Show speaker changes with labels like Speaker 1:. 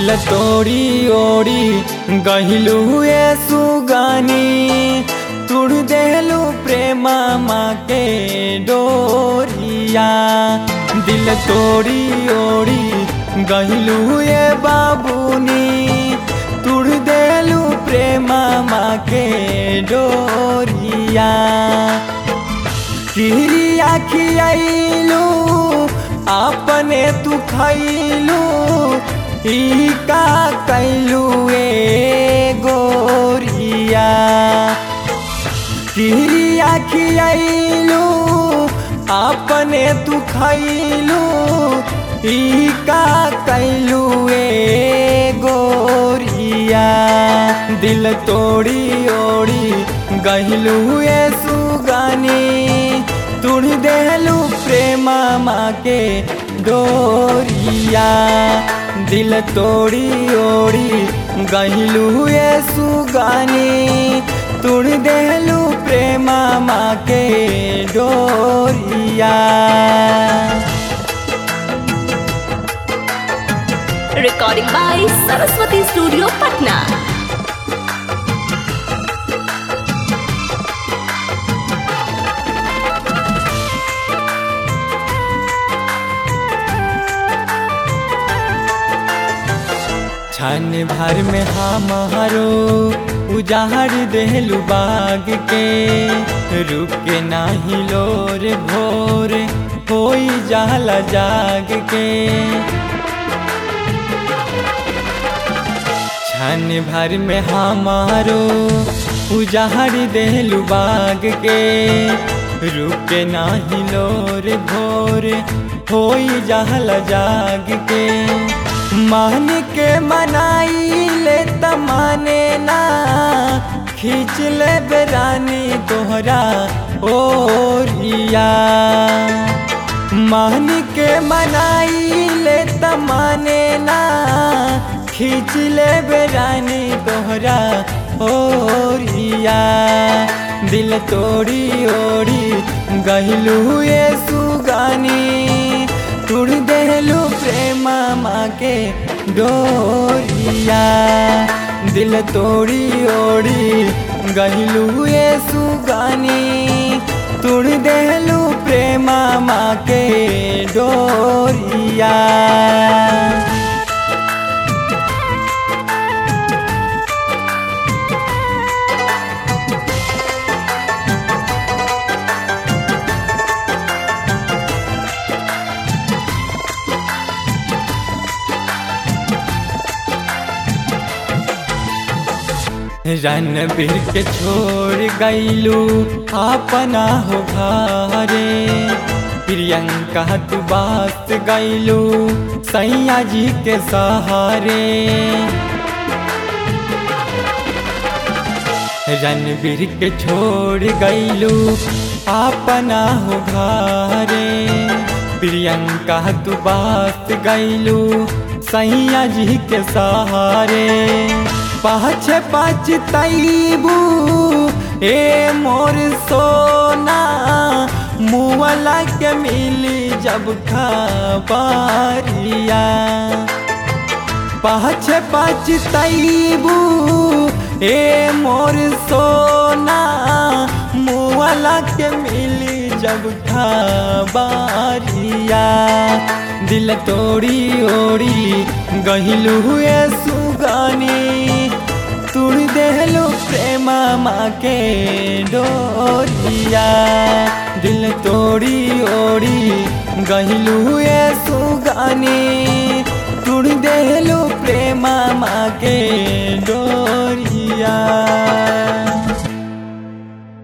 Speaker 1: दिल तोड़ी ओड़ी गहिलू ए सुगानी तुड़ देलू प्रेमा माँ के डोरिया। दिल तोड़ी ओड़ी गहिलू ए बाबूनी तुड़ देलू प्रेमा माँ के डोरिया। किरिया खियाइलू अपने तू खैलू ई का कैलू ए गोरिया। किरिया खियाइलू अपने तू खैलू ई का कैलू ए गोरिया। दिल तोड़ी ओड़ी गहिलू ए सुगानी तुड़ देलू प्रेमा माँ के डोरिया। दिल तोड़ी ओड़ी गहिलू ए सुगानी तुड़ देलू प्रेमा माँ के डोरिया।
Speaker 2: Recording by Saraswati Studio, Patna.
Speaker 1: छन भर में हमारो उजाड़ देलू बाग के रुके नाही लोर भोर होई जाला जाग के। छन भर में हमारो उजाड़ देलू बाग के रुके नाही लोर भोर होई जाला जाग के। मान के मनाई ले तमाने ना खींच ले बेरानी तोहरा ओरिया। मान के मनाई ले तमाने ना खींच ले बेरानी तोहरा ओरिया। दिल तोड़ी ओड़ी गहिलू ए सुगानी तुड़ देलू प्रेमा माँ के डोरिया। दिल तोड़ी ओड़ी गहिलू ए सुगानी तुड़ देलू प्रेमा माँ के डोरिया। रणबीर के छोड़ गईलू अपना हो घरे प्रियंका तू बात गईलू सैया जी के सहारे। रणबीर के छोड़ गईलू अपना हो घरे प्रियंका तू बात गईलू सैया जी के सहारे। पाछे पछतैबू ए मोर सोना मुअला के मिली जब खबरिया। पाछे पछतैबू ए मोर सोना मुअला के मिली जब खबरिया। दिल तोड़ी ओड़ी गहिलू ए सुगानी तुड़ देलू प्रेमा माँ के डोरिया। दिल तोड़ी ओड़ी गहिलू ए सुगानी तुड़ देलू प्रेमा माँ के डोरिया।